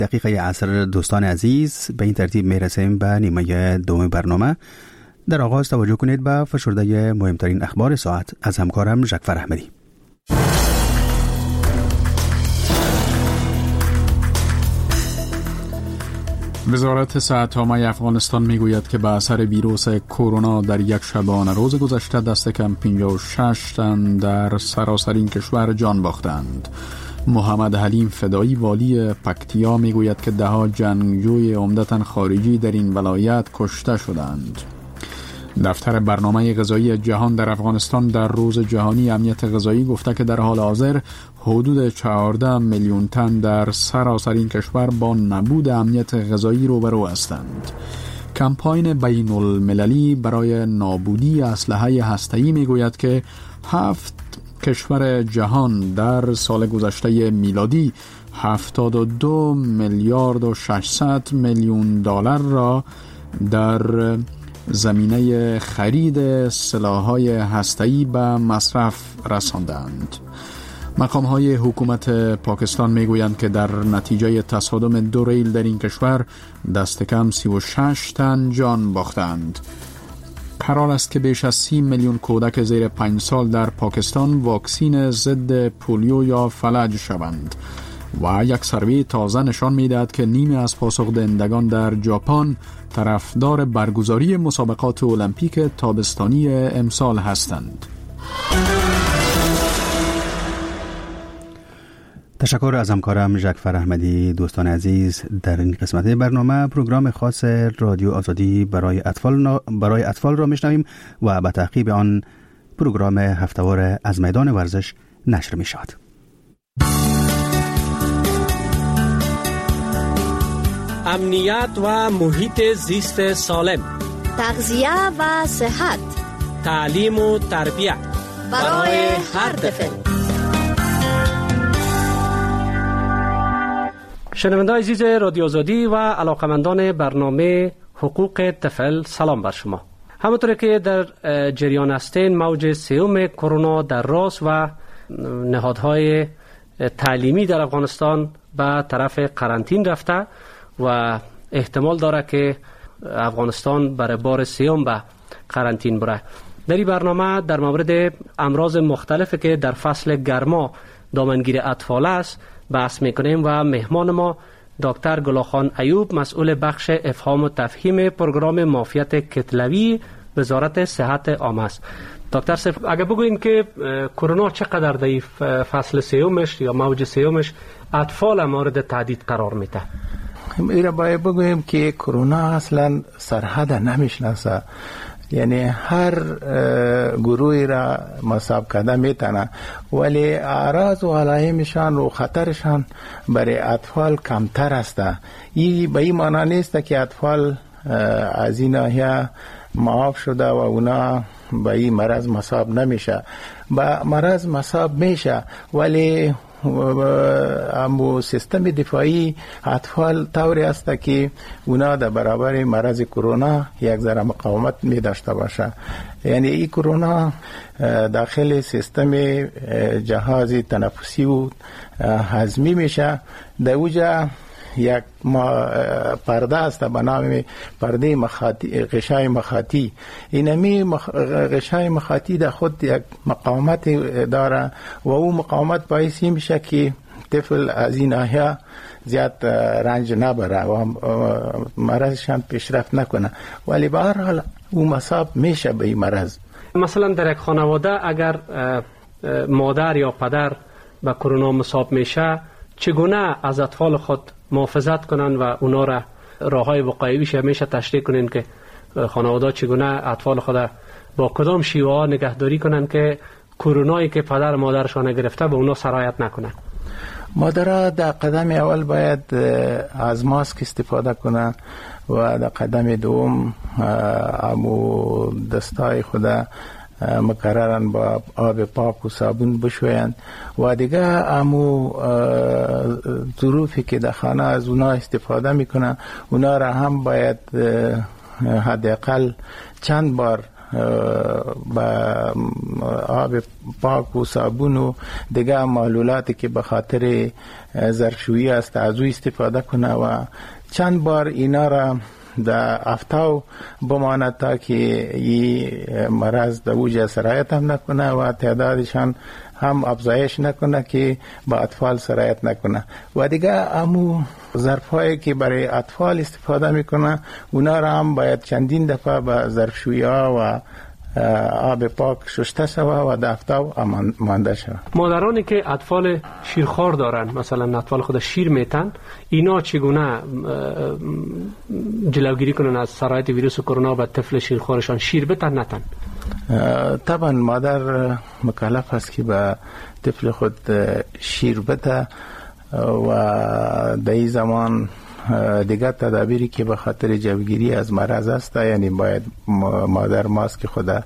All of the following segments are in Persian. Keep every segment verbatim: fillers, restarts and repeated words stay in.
دقیقه عصر دوستان عزیز، به این ترتیب میرسیم به نیمه دوم برنامه. در آغاز توجه کنید به فشرده مهمترین اخبار ساعت از همکارم جعفر احمدی. وزارت صحت‌عامه افغانستان میگوید که به اثر ویروس کرونا در یک شبانه روز گذشته دست کم پنجاه و شش تن در سراسر کشور جان باختند. محمد حلیم فدایی والی پکتیا میگوید که ده ها جنگجوی عمدتاً خارجی در این ولایت کشته شدند. دفتر برنامه غذایی جهان در افغانستان در روز جهانی امنیت غذایی گفته که در حال حاضر حدود چهارده میلیون تن در سراسر این کشور با نبود امنیت غذایی روبرو هستند. کمپاین بین المللی برای نابودی اسلحه هسته‌ای میگوید که هفت کشور جهان در سال گذشته میلادی هفتاد و دو میلیارد و ششصد میلیون دلار را در زمینه خرید سلاح‌های هسته‌ای به مصرف رساندند. مقام‌های حکومت پاکستان میگویند که در نتیجه تصادم دو ریل در این کشور دست کم سی و شش تن جان باختند. قرار است که بیش از سی میلیون کودک زیر پنج سال در پاکستان واکسین ضد پولیو یا فلج شوند و یک سروی تازه نشان می‌دهد که نیمی از پاسخ‌دهندگان در ژاپن طرفدار برگزاری مسابقات المپیک تابستانی امسال هستند. تشکر از همکارم جعفر احمدی. دوستان عزیز، در این قسمت برنامه پروگرام خاص رادیو آزادی برای اطفال برای اطفال را میشنویم و به تعقیب آن پروگرام هفته‌وار از میدان ورزش نشر می شود. امنیت و محیط زیست سالم، تغذیه و صحت، تعلیم و تربیت برای هر طفل. شنوندگان عزیز رادیو آزادی و علاقمندان برنامه حقوق طفل، سلام بر شما. همونطور که در جریان هستین، موج سوم کرونا در راس و نهادهای تعلیمی در افغانستان به طرف قرنطین رفته و احتمال داره که افغانستان برای بار سوم به قرنطین بره. در این برنامه در مورد امراض مختلفی که در فصل گرما دامنگیر اطفال است بحث میکنیم و مهمان ما دکتر گلاخان ایوب، مسئول بخش افهام و تفهیم پروگرام معافیت کتلوی وزارت صحت عامه است. دکتر صاحب، اگه بگوین که کرونا چقدر در فصل سومش یا موج سومش اطفال مورد تهدید قرار میده؟ ایرا باید بگویم که کرونا اصلا سرحد نمیشناسه، یعنی هر گروهی را مصاب کرده میتونه، ولی اعراض و علائمشان و خطرشان برای اطفال کمتر است. این به این معنی نیست که اطفال از این ناحیه معاف شده و اونا به این مرض مصاب نمیشه. به مرض مصاب میشه، ولی امو سیستم دفاعی اطفال طوری است که اونا در برابر مرض کرونا یک ذره مقاومت می داشته باشه. یعنی این کرونا داخل سیستم جهاز تنفسی و هضمی میشه. در اوجا یک پرده است به نام پرده مخاطی، غشای مخاطی. اینمی مخ... غشای مخاطی در خود یک مقاومت داره و او مقاومت باعث میشه که طفل از این ناحیه زیاد رنج نبره و مرضشان پیشرفت نکنه، ولی به هر حال او مصاب میشه به این مرض. مثلا در یک خانواده اگر مادر یا پدر به کرونا مصاب میشه، چگونه از اطفال خود محافظت کنن و اونا را راههای وقایویش همیشه تشریح کنین که خانواده چگونه اطفال خود با کدام شیوه ها نگهداری کنن که کرونایی که پدر مادرشان گرفته به اونا سرایت نکنن؟ مادرها در قدم اول باید از ماسک استفاده کنن و در قدم دوم امو دستای خود مقررن با آب پاک و صابون بشوین و دیگه امو ظروفی که در خانه از اونا استفاده میکنن اونا را هم باید حداقل چند بار با آب پاک و صابون و دیگه معلولاتی که به خاطر ظرفشویی است از او استفاده کنه و چند بار اینا را در افتاو بماند تا که این مرض در اوج سرایت هم نکنه و تعدادشان هم افزایش نکنه که با اطفال سرایت نکنه. و دیگه امو ظرفایی که برای اطفال استفاده میکنه اونا را هم باید چندین دفعه با ظرفشویی ها و آب پاک شسته شوه و در افتاو مانده شوه. مادرانی که اطفال شیرخوار دارن، مثلا اطفال خود شیر میتن، اینا چگونه جلوگیری کنن از سرایت ویروس کرونا به طفل شیرخوارشان؟ شیر بتن نتن؟ طبعا مادر مکلف است که به طفل خود شیر بده و در این زمان دیگر تدابیری که به خاطر جلوگیری از مرض است، یعنی باید مادر ماسک خود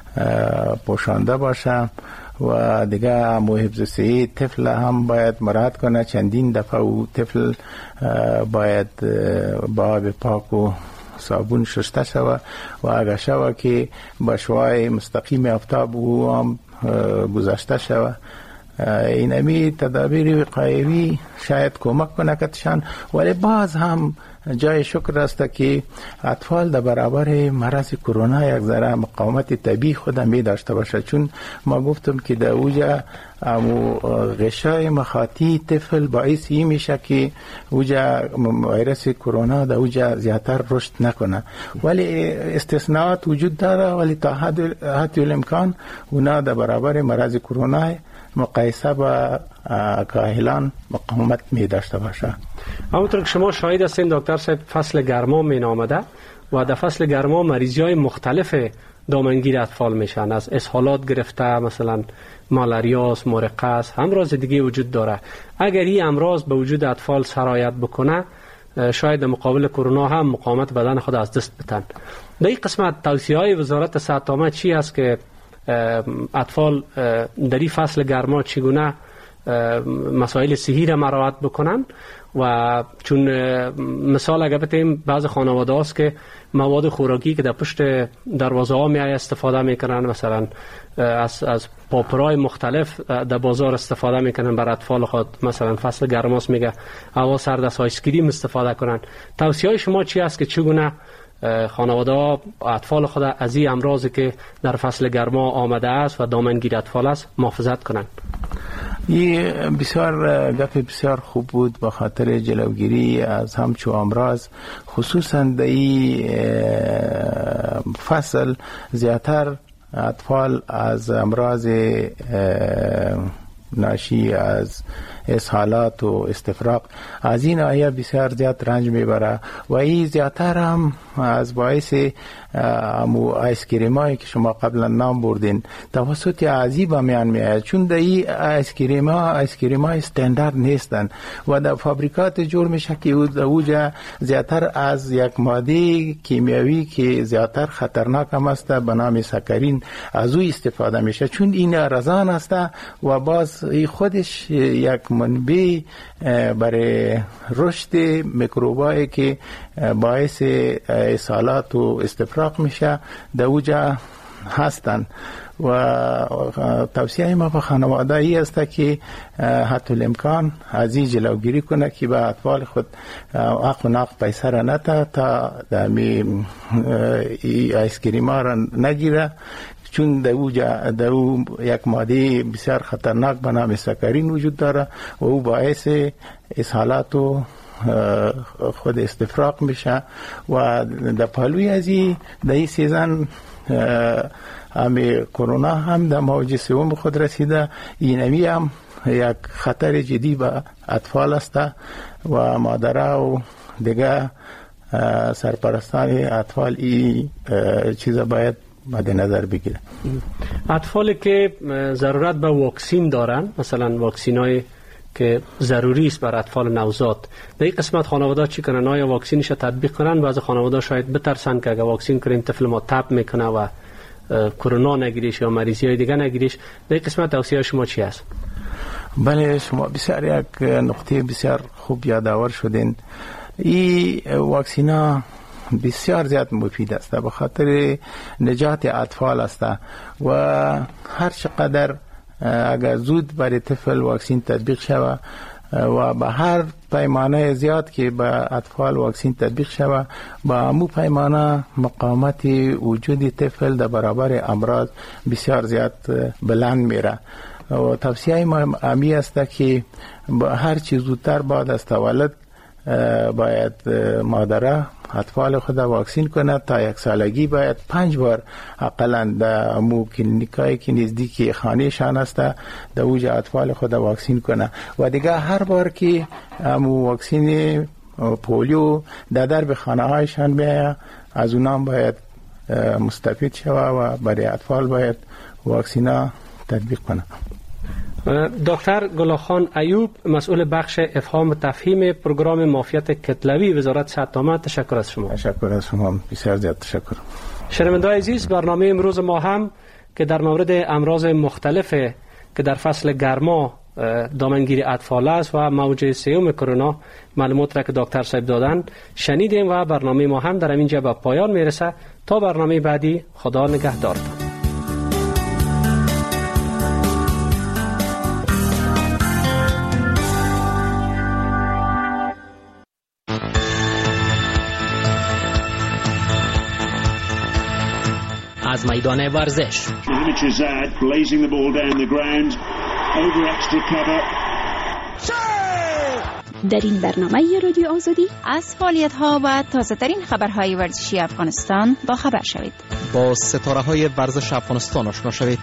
پوشانده باشه و دیگه حفظ صحی طفل هم باید مراعات کنه. چندین دفعه و طفل باید با آب پاک و صابون شسته شوه و اگر شوه که با شوای مستقیم آفتاب او هم گذاشته شوه. این امی تدابیر وقایوی شاید کمک کنه کتشان، ولی باز هم جای شکر است که اطفال در برابر مرض کرونا یک ذره مقاومت طبیعی خود می داشته باشه، چون ما گفتم که در اوجا امو غشای مخاطی طفل باعث این میشه که اوجا ویروس کرونا در اوجا زیادتر رشد نکنه. ولی استثناءات وجود داره، ولی تا حد الامکان اونا در برابر مرض کرونا مقایسه با کاهلان مقاومت می داشته باشه. همونطور که شما شاهد هستین دکتر صاحب، فصل گرما می نامده و در فصل گرما مریضی های مختلف دامنگیر اطفال میشن، از اسهالات گرفته مثلا مالاریاس، مرقس، امراض دیگه وجود داره. اگر این امراض به وجود اطفال سرایت بکنه شاید در مقابل کرونا هم مقاومت بدن خود از دست بتن. در این قسمت توصیه های وزارت صحت عامه چی است که اطفال در این فصل گرما چگونه مسائل صحی را مراعات بکنن؟ و چون مثال اگر بتیم بعض خانواده هاست که مواد خوراکی که در پشت دروازه ها می استفاده میکنن، مثلا از از پاپرای مختلف در بازار استفاده میکنن بر اطفال خود، مثلا فصل گرماست میگه هوا سرد است آیس کریم استفاده کنن. توصیه های شما چی است که چگونه خانواده ها اطفال خود از این امراضی که در فصل گرما آمده است و دامنگیر اطفال است محافظت کنند؟ این بسیار گپ بسیار خوب بود به خاطر جلوگیری از همچو امراض، خصوصا در این فصل زیادتر اطفال از امراض ناشی از اسهالات و استفراغ از این آیه بسیار زیاد رنج میبره و این زیادتر هم از باعث امو آیسکریمایی که شما قبلا نام بردین توسط عذیب میان میاد، چون در این آیسکریما آیسکریمای استاندارد نیستن و در فابریکات جور میشه که اوجا زیادتر از یک ماده کیمیایی که زیادتر خطرناک هم است به نام سکرین از او استفاده میشه، چون این رزان است و باز خودش یک منبع برای رشد میکروبایی که باعث اسهالات و استفراغ میشه در اوجا هستند. و توصیه ما به خانواده ای است که حتی الامکان از این جلوگیری کنه که به اطفال خود عق و ناق پیسه را نته تا دمی آیسکریم ها را نگیره، چون در او, در او یک ماده بسیار خطرناک به نام سکرین وجود داره و او باعث اسهالات و خود استفراغ میشه. و در پهلوی از این در این سیزن امی کرونا هم در موج سوم خود رسیده، اینمی هم یک خطر جدی به اطفال است و مادرها و دیگه سرپرستان اطفال این چیز باید مد نظر بگیره. اطفالی که ضرورت به واکسین دارن، مثلا واکسینای که ضروری است بر اطفال نوزاد، در این قسمت خانواده چی کنن؟ آیا واکسینش تطبیق کنن؟ بعضی خانواده شاید بترسن که اگر واکسین کنیم طفل ما تب میکنه و کرونا نگیریش یا مریضی های دیگه نگیریش. در این قسمت توصیه شما چی است؟ بله، شما بسیار یک نقطه بسیار خوب یادآور شدین. این واکسینا بسیار زیاد مفید است، به خاطر نجات اطفال است و هر چقدر اگر زود برای طفل واکسین تطبیق شود و به هر پیمانه زیاد که به اطفال واکسین تطبیق شود، با همو پیمانه مقاومت وجود طفل در برابر امراض بسیار زیاد بلند میره. و توصیه ما امی است که هر چیز زودتر بعد از تولد باید مادره اطفال خود واکسین کنه. تا یک سالگی باید پنج بار اقلا در مو کلینیکایی که نزدیک خانهشان است در اوجه اطفال خود واکسین کنه و دیگه هر بار که مو واکسین پولیو در درب خانه هایشان بیاید از اونام باید مستفید شوه و برای اطفال باید واکسینا تطبیق کنه. دکتر گلاخان ایوب، مسئول بخش افهام و تفهیم پروگرام معافیت کتلوی وزارت صحت عامه، تشکر از شما. تشکر از شما، بسیار زیاد تشکر. شنوندگان عزیز، برنامه امروز ما هم که در مورد امراض مختلف که در فصل گرما دامنگیری اطفال است و موج سوم کرونا معلومات را که دکتر صاحب دادن شنیدیم و برنامه ما هم در اینجا به پایان میرسه. تا برنامه بعدی، خدا نگهدارتان. از میدان ورزش در این برنامه رادیو آزادی از فعالیت‌ها و تازه‌ترین خبرهای ورزشی افغانستان با خبر شوید. با ستاره‌های ورزش افغانستان آشنا شوید.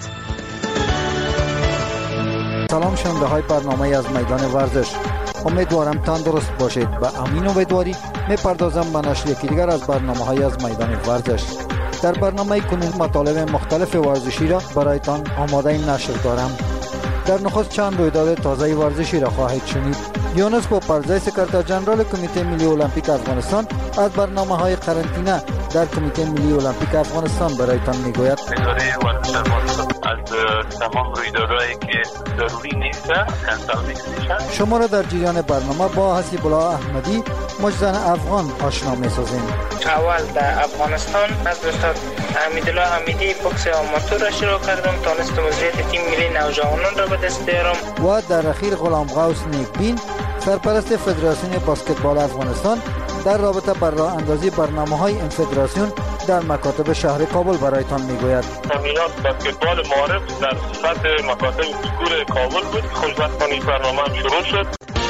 سلام شنونده های برنامه از میدان ورزش، امیدوارم تندرست باشید. به امین امیدواری میپردازم به نشر یکی دیگر از برنامه های از میدان ورزش. در برنامه کنون مطالب مختلف ورزشی را برایتان آماده نشر دارم. در نخست چند رویداد تازه ورزشی را خواهید شنید. یونس پوپرزی، سکرتر جنرال کمیته ملی المپیک افغانستان، از برنامه‌های قرنطینه در کمیته ملی المپیک افغانستان برایتان میگوید. اداره ورزش افغانستان از تمام رویدادهایی که ضروری نیست کنسل می‌کنه. شما را در جریان برنامه با حسیب الله احمدی، مجزن افغان آشنا می‌سازیم. اول در افغانستان از استاد حمیدالله حمیدی بوکس آماتور را شروع کردم، تونستم مدیریت تیم ملی نوجوانان را به دست بیارم. و در اخیر غلام غوث نیکبین، سرپرست فدراسیون بسکتبال افغانستان، در رابطه بر راه اندازی برنامه‌های این فدراسیون در مکاتب شهر کابل برایتان میگوید. تمرینات بسکتبال معارف در سطح مکاتب سکور کابل بود. خوشبختانه برنامه هم شروع شد.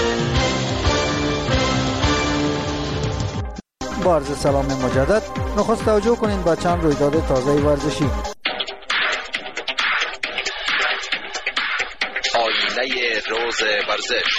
با عرض سلام مجدد، نخست توجه کنید به چند رویداد تازه ورزشی. آینه روز ورزش.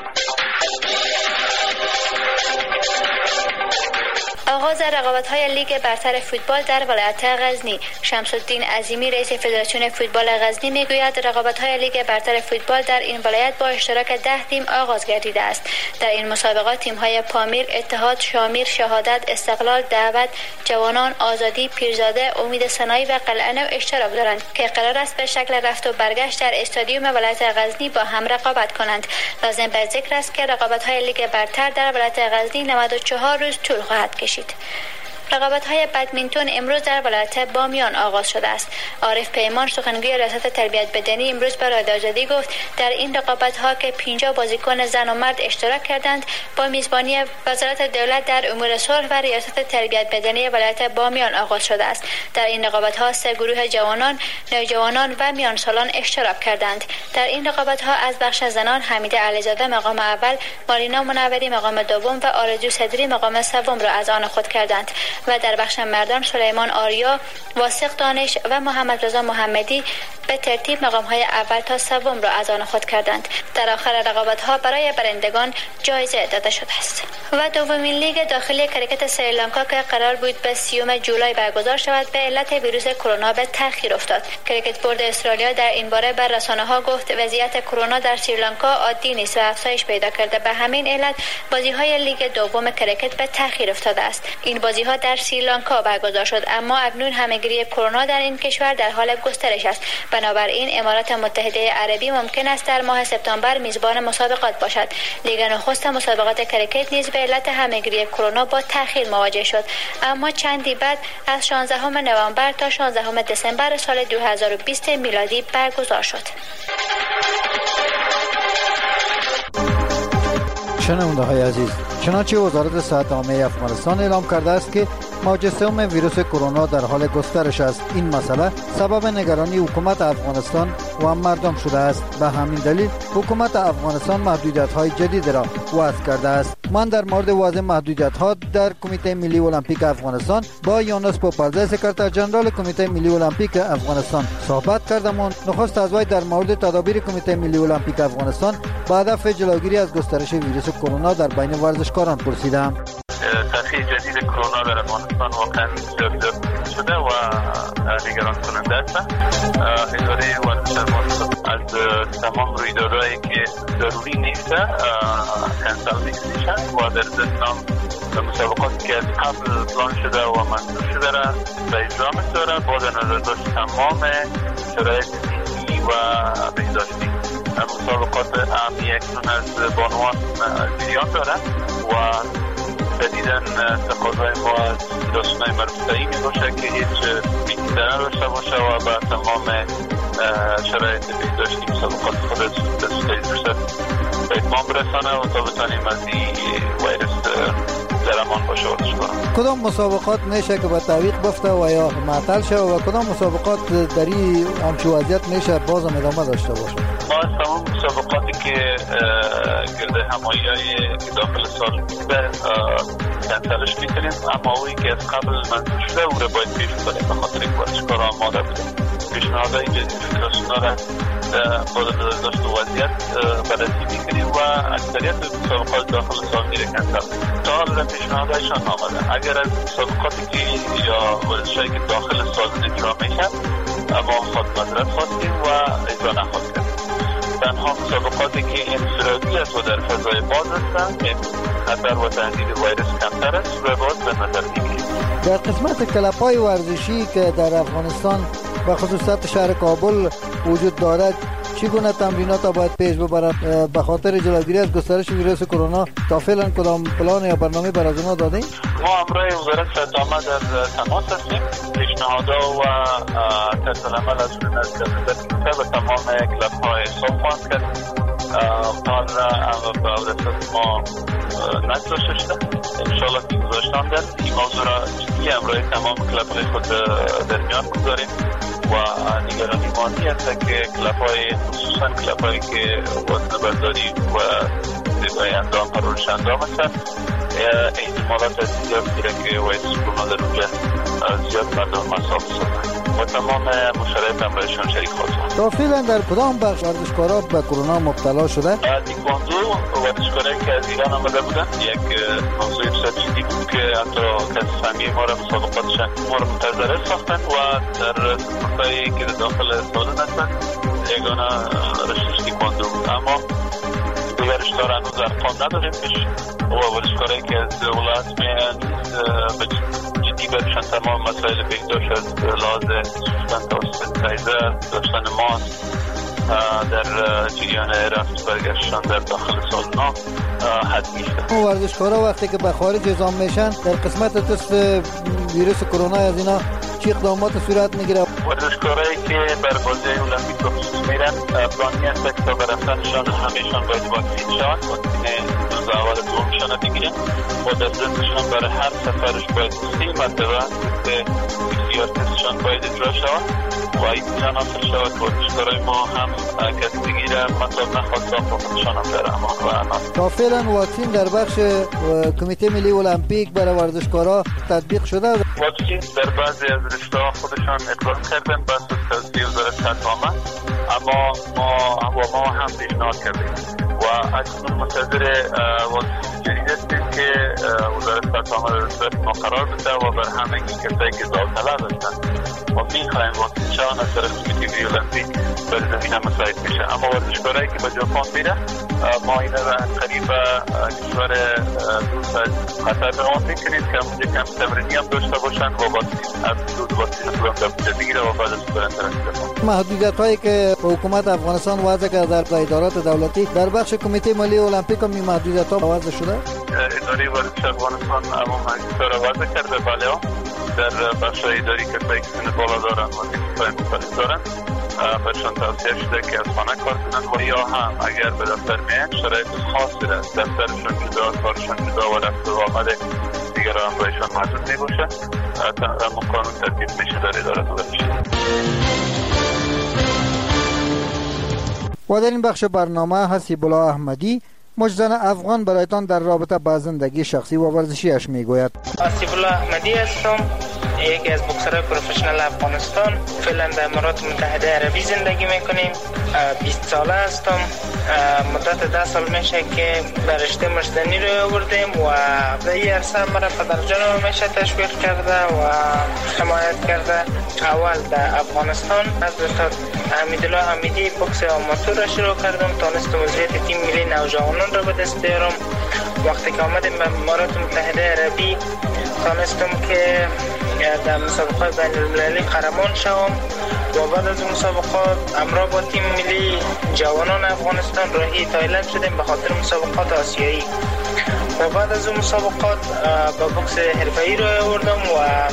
آغاز رقابت‌های لیگ برتر فوتبال در ولایت غزنی. شمس الدین عظیمی، رئیس فدراسیون فوتبال غزنی میگوید رقابت‌های لیگ برتر فوتبال در این ولایت با اشتراک ده تیم آغاز گردیده است. در این مسابقات تیم‌های پامیر، اتحاد، شامیر، شهادت، استقلال، دعوت، جوانان، آزادی، پیرزاده، امید سنایی و قلعه نو اشتراک دارند که قرار است به شکل رفت و برگشت در استادیوم ولایت غزنی با هم رقابت کنند. لازم به ذکر است که رقابت‌های لیگ برتر در ولایت غزنی نود و چهار روز طول خواهد کشید. رقابت‌های بدمینتون امروز در ولایت بامیان آغاز شده است. عارف پیمان، سخنگوی ریاست تربیت بدنی، امروز به رادیو آزادی گفت در این رقابت‌ها که پنجاه بازیکن زن و مرد اشتراک کردند با میزبانی وزارت دولت در امور صلح و ریاست تربیت بدنی ولایت بامیان آغاز شده است. در این رقابت‌ها سه گروه جوانان، نوجوانان و میان سالان اشتراک کردند. در این رقابت‌ها از بخش زنان حمیده علیزاده مقام اول، مارینا منوری مقام دوم و آرزو صدری مقام سوم را از آن خود کردند. و در بخش مردان سلیمان آریا، واسق دانش و محمد رضا محمدی به ترتیب مقام‌های اول تا سوم را از آن خود کردند. در آخر رقابت‌ها برای برندگان جایزه داده شده است. و دومین لیگ داخلی کریکت سریلانکا که قرار بود به سیوم جولای برگزار شود به علت ویروس کرونا به تأخیر افتاد. کریکت بورد استرالیا در این باره بر رسانه‌ها گفت وضعیت کرونا در سریلانکا عادی نیست و افزایش پیدا کرده. به همین علت بازی‌های لیگ دوم کریکت به تأخیر افتاده است. این بازی‌ها در سریلانکا برگزار شد، اما اکنون همهگیری کرونا در این کشور در حال گسترش است. بنابراین امارات متحده عربی ممکن است در ماه سپتامبر میزبان مسابقات باشد. لیگ نخست مسابقات کریکت نیز به علت همهگیری کرونا با تأخیر مواجه شد، اما چندی بعد از شانزدهم نوامبر تا شانزدهم دسامبر سال دو هزار و بیست میلادی برگزار شد. شنونده های عزیز، چنانچه وزارت صحت عامه افغانستان اعلام کرده است که موج سوم ویروس کرونا در حال گسترش است. این مسئله سبب نگرانی حکومت افغانستان و مردم شده است. به همین دلیل حکومت افغانستان محدودیت‌های جدید را وضع کرده است. من در مورد وضع محدودیت‌ها در کمیته ملی المپیک افغانستان با یونس پوپلزی، سکرتر ژنرال کمیته ملی المپیک افغانستان صحبت کردم. نخست از وی در مورد تدابیر کمیته ملی المپیک افغانستان با هدف جلوگیری از گسترش ویروس کرونا در بین ورزشکاران پرسیدم. تاثیر جدید کرونا در افغانستان واقعا زیاد شده و نگران کننده است. اداره ورزش افغانستان از تمام رویدادهایی که ضروری نیست کنسل می‌کنه و در ضمن مسابقاتی که از قبل پلان شده و منظور شده را به اجرا می‌گذاره با نظر داشت تمام شرایط صحی و بهداشتی. مسابقات اهمیت از بانوان جریان داره و جدیداً تقاضای ما از داشتنای مربوطه‌ای می باشه که هیچ بی‌نظیر نداشته باشه و به تمام شرایط بهداشتی مسابقات خود داشته به اتمام برسانه و تا بتانیم از این ویروس در امان باشه ورزش کنم. کدام مسابقات میشه که به تعویق بفته و یا معطل شه و کدام مسابقات در این همچون وضعیت میشه بازم ادامه داشته باشه؟ ما از تمام مسابقاتی که گرد همایی که داخل سال بوده کنسلش میکنیم، اما اوی که از قبل منظور شده او را باید پیش کنیم به خاطر این ورزشکاران آماده بودیم. پیشنهادهای جدید فدراسیون را با نظر داشت وضعیت بررسی میکنیم و اکثریت مسابقات داخل سال میره کنسل. تا حالا پیشنهادهایشان آمده. اگر از مسابقاتی که یا ورزشایی که داخل سال اجرا میشن ما خود مدرد خواستیم و اجرا نخواستیم. تنها مسابقاتی که انفرادی است و در فضای باز هستند که خطر و تهدید ویروس کمتر است و باز به نظر میگیریم. در قسمت کلب‌های ورزشی که در افغانستان و خصوصات شهر کابل وجود دارد، چگونه تمرینات را باید پیش ببرد به خاطر جلوگیری از گسترش ویروس کرونا؟ تا فعلا کدام پلان یا برنامه برای از اونها دادین؟ ما همراه وزارت صحت عامه در تماس هستیم. پیشنهادها و طرز عمل از اون از نظر به تمام کلب‌های صحبت کرد. حال را به عودت ما نگذاشته شده. انشاءالله که گذاشتان در این موضوع را جدی همراه تمام کلب‌های خود در میان گذاریم و نگرانی مانی است که کلب‌های خصوصا کلب‌هایی که وزن برداری و زیبای اندام پرورش اندام هستند احتمالات زیاد میره که ویروس کرونا در اونجا زیاد مردم مصاب شدن و تمام مشارکت هم برایشان شریک خواستند. تا فعلا در کدام بخش ورزشکارا به کرونا مبتلا شده؟ تکواندو ورزشکارایی که از ایران آمده بودند یک موضوع بسیار جدی بود که حتی کسی فهمی ما را مسابقاتشان ما را منتظره ساختند و در سپورتایی که داخل سالن هستند یگانه رشته‌اش تکواندو بود. اما دیگر رشته‌ها را هنوز ارقام نداریم و ورزشکارایی که از ولایت میان به جدی برشان تمام مسائل بهداشت از لحاظ سوختن توسط سایزر داشتن ماسک در جریان رفت برگشتن در داخل سالنا حتمی شده. ورزشکارا وقتی که به خارج اعزام میشن در قسمت تست ویروس کرونا از اینا چه اقدامات صورت میگیره؟ ورزشکارایی که بر بازی المپیک خصوص میرن پلانی هست که تا برفتنشان همیشان باید واکسین شوند، واکسین دوز اول دومشان بگیرن و در ضمنشان برای هر سفرش باید سی مرتبه که پی سی آر تستشان باید اجرا شود و این جان حاصل شود که ورزشکارای ما هم کسی بگیره مطلب نخواسته خودشان هم در امان و امان. تا فعلا واکسین در بخش کمیته ملی المپیک برای ورزشکارا تطبیق شده؟ واکسین در بعضی از رشته‌ها خودشان اقدام کردن بس از توصیه وزارت صحت عامه، اما ما و ما هم پیشنهاد کردیم و اکنون منتظر واکسین جدید هستیم که وزارت فرصت آمد ما قرار بده و بر همه کسایی که داوطلب هستند و میخوایم واقعا از طرف کمیته المپیک بر زمین مساعد میشه. اما ورزشکارایی که به ژاپن میره ما این را قریب کشور دوست از قطر به آن میکنید که اونجا کم تمرینی هم داشته باشند و با از دو باسی هم در بگیره و بعد از برن طرف محدودیت هایی که حکومت افغانستان وضع کرده در ادارات دولتی در بخش کمیته ملی المپیک هم این محدودیت ها وضع شده؟ اداره ورزش افغانستان اما محدودیت را وضع کرده. بله در بخش اداری که سن بالا دارن و تکنیک‌های مختلف دارن برشان توصیه شده که از خانه کار کنند و یا هم اگر به دفتر میان شرایط خاصی را دفترشان جدا، کارشان جدا و رفت و آمد دیگر هم بایشان محدود می باشه. اما قانون ترتیب میشه در اداره ورزش. و در این بخش برنامه حسیب الله احمدی مجزن افغان برایتان در رابطه با زندگی شخصی و ورزشیش میگوید. حسیب الله احمدی هستم، یکی از بوکسرهای پروفشنال افغانستان. فعلا در امارات متحده عربی زندگی میکنیم. بیست ساله هستم. مدت ده سال میشه که در رشته مجزنی رو آوردیم و در این عرصه مرا پدر جانم میشه تشویق کرده و حمایت کرده. اول در افغانستان از استاد حمیدالله حمیدی بوکس آماتور را شروع کردم. تانستم عضویت تیم ملی نوجوانان را به دست بیارم. وقتی که آمدیم به امارات متحده عربی تانستم که در مسابقات بین المللی قهرمان شوم و بعد از مسابقات همراه با تیم ملی جوانان افغانستان راهی تایلند شدیم به خاطر مسابقات آسیایی. و بعد از اون مسابقات با بوکس حرفه‌ای رو آوردم و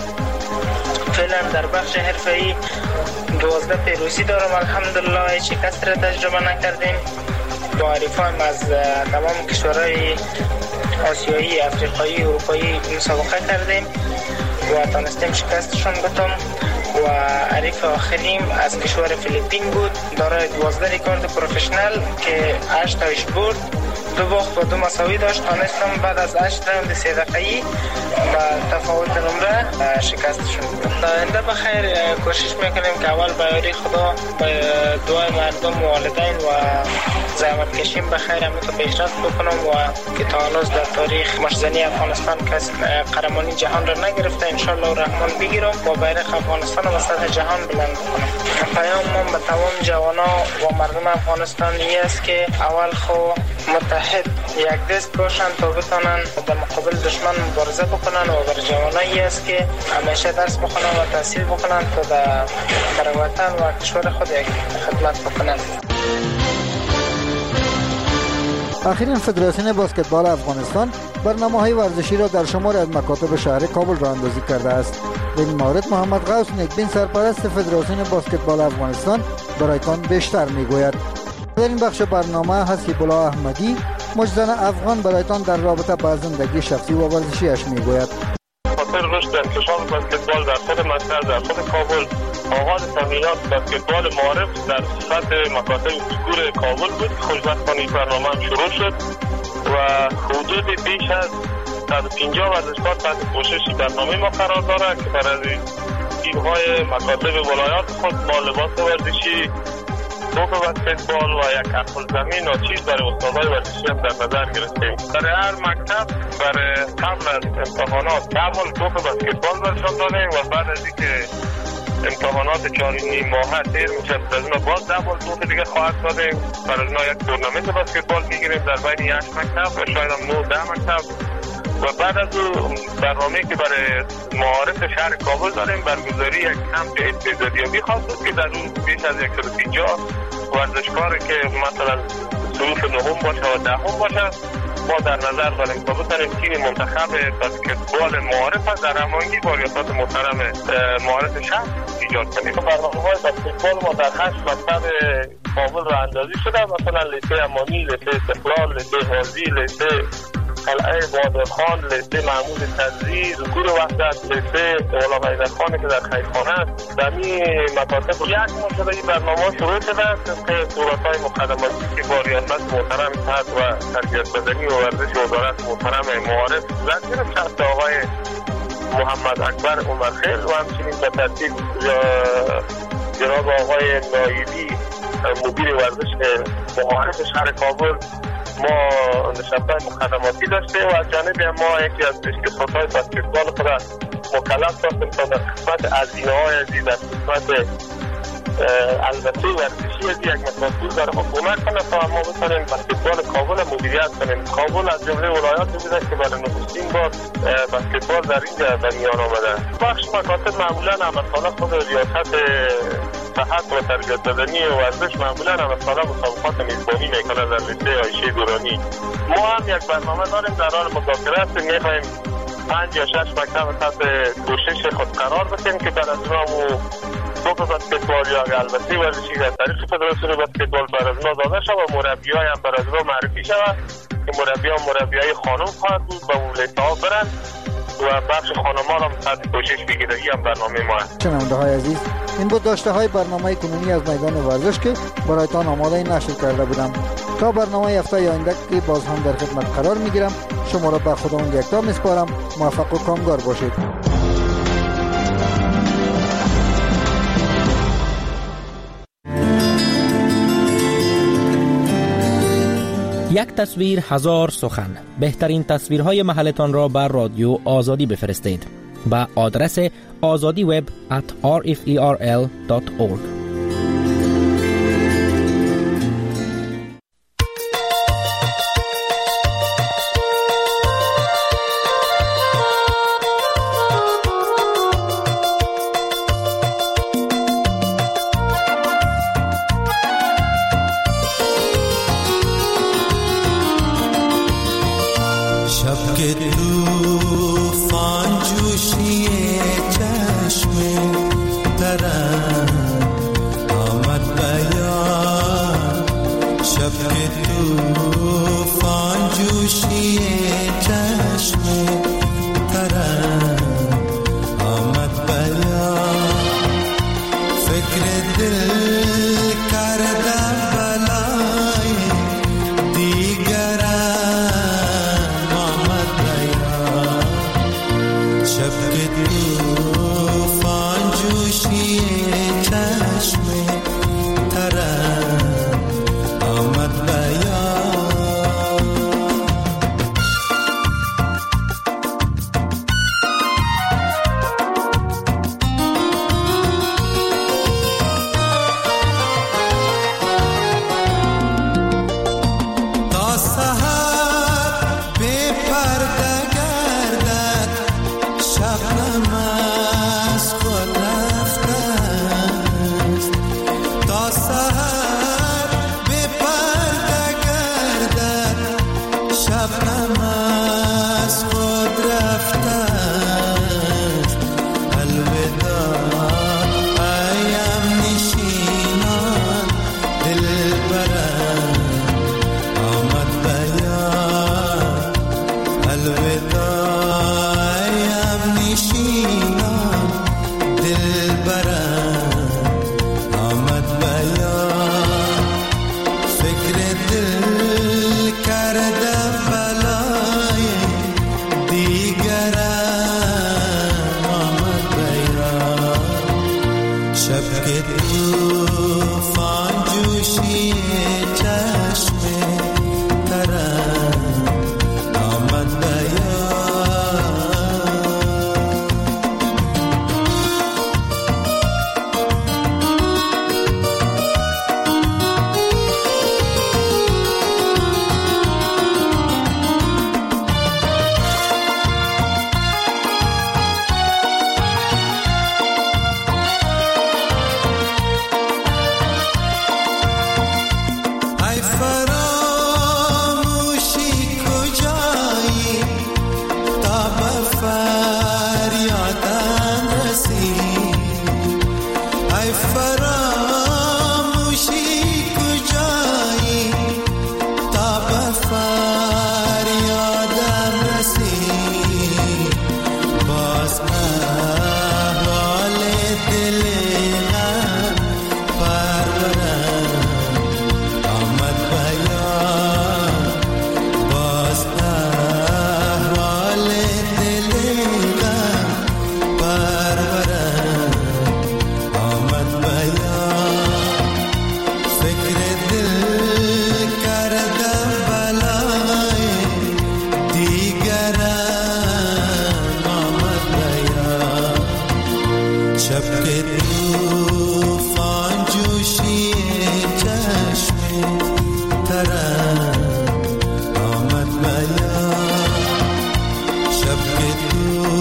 فعلا در بخش حرفه‌ای دوازده پیروزی دارم. الحمدلله هیچ شکست را تجربه نکردیم. با حریفان از تمام کشورهای آسیایی، افریقایی، اروپایی مسابقه کردیم و تانستیم شکستشون بدم. و حریف آخریم از کشور فیلیپین بود، دارای دوازده ریکارد پروفشنال که هشت تایش برد، دو باخت و دو مساوی داشت. تانستم بعد از هشت راوند سه دقیقه‌ای با تفاوت نمره شکستشون بود. آینده بخیر کوشش میکنیم که اول به یاری خدا با دعای مردم و والدین و زحمت کشیم بخیر همه تو پیشرفت بکنم و که تا هنوز در تاریخ مشزنی افغانستان کس قهرمانی جهان را نگرفته انشالله الرحمن بگیرم و بیرق افغانستان و سطح جهان بلند بکنم. پیام من به تمام جوانا و مردم افغانستان این است که اول خو متحد یک دست باشن تا بتونن در مقابل دشمن مبارزه بکنن و بر جوانایی است که همیشه درس بخونن و تحصیل بکنن تا در برای وطن و کشور خود یک خدمت بکنن. اخیراً فدراسیون بسکتبال افغانستان برنامه‌های ورزشی را در شماری از مکاتب شهر کابل راه‌اندازی کرده است. در این مورد محمد غوث نیکبین سرپرست فدراسیون بسکتبال افغانستان برایتان بیشتر میگوید. در این بخش برنامه حسیب الله احمدی مجزن افغان برایتان در رابطه با زندگی شخصی و ورزشیش میگوید. خاطر رشد انتشار بسکتبال در خود مسکن در خود کابل، آغاز تمرینات بسکتبال معارف در سطح مکاتب فیگور کابل بود. خوشبختانه این برنامه هم شروع شد و حدود بیش از صد و پنجاه ورزشکار تحت پوشش برنامه ما قرار دارد که برای تیم‌های مکاتب ولایات خود با لباس ورزشی، توپ بسکتبال و یک اخل زمین و چیز برای استادای ورزشی هم در نظر گرفتیم. در هر مکتب برای قبل از امتحانات اول توپ بسکتبال برشان دادیم و بعد از اینکه امتحانات چهار نیم ماه دیر میشه از اون باز دبل توپ دیگه خواهد دادیم. برای اونها یک تورنمنت بسکتبال میگیریم در بین یک مکتب و شاید هم نه ده مکتب. و بعد از اون برنامه‌ای که برای معارف شهر کابل داریم برگزاری یک کمپ استعدادیابی خواهد بود که در اون بیش از صد و پنجاه ورزشکار که مثلا صنف نهم باشه و دهم باشه ما در نظر داریم تا بتونیم تیم منتخب بسکتبال معارف در هماهنگی با ریاست محترم معارف شهر ایجاد کنیم. برنامه‌های بسکتبال ما در هشت مکتب کابل راه اندازی شده، مثلا لیسه امانی، لیسه استقلال، لیسه حاضی، لیسه قلعه بادرخان، لیسه محمود تنزی، ذکور وحدت، لیسه غلام حیدرخان که در خیرخانه است. در این مکاتب یک ماه شده این برنامه شروع شده است که دورت‌های مقدماتی که با ریاست محترم صحت و تربیت بدنی و ورزش وزارت محترم معارف زیر شخص آقای محمد اکبر عمرخیل و همچنین به ترتیب جناب آقای نایبی مدیر ورزش معارف شهر کابل ما نشست‌های مخدماتی داشتیم و از جانب ما یکی از تشکیلات‌های بسکتبال خود مکلف ساختیم تا در قسمت هزینه‌های ازی، در قسمت البته ورزشی ازی یک مسئول در حکومت کنه تا ما بتونیم بسکتبال کابل مدیریت کنیم. کابل از جمله ولایاتی بوده که برای نخستین بار بسکتبال در اینجا در میان آمده. بخش مکاتب معمولا عملخانه خود ریاست صحت و تربیت بدنی و ورزش معمولا عملخانه مسابقات میزبانی میکنه در لیسه عایشه دورانی. ما هم یک برنامه داریم در حال مذاکره هستیم، میخوایم پنج یا شش مکتب تحت کوشش خود قرار بدیم که بعد از اون دو بسکتبال یا البته ورزشی در طریق فدراسیون بسکتبال بر از ما داده شد و مربیای هم بر از ما معرفی شود که مربیان مربیای خانم خواهد بود و اولتا برن و بخش خانمان هم تحت کوشش بگیره. این هم برنامه ما است. شنونده های عزیز، این بود داشته های برنامه کنونی از میدان ورزش که برایتان آماده نشر کرده بودم. تا برنامه هفته آینده که باز هم در خدمت قرار میگیرم، شما را به خداوند یکتا میسپارم. موفق و کامگار باشید. یک تصویر هزار سخن. بهترین تصویرهای محلتان را بر رادیو آزادی بفرستید با آدرس آزادی وب ات آر اف ای آر ال دات اورگ.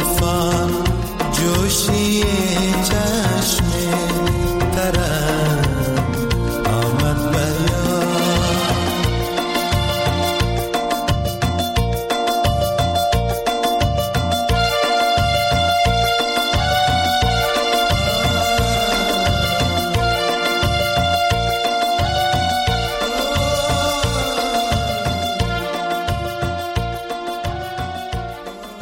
طوفان جوشیه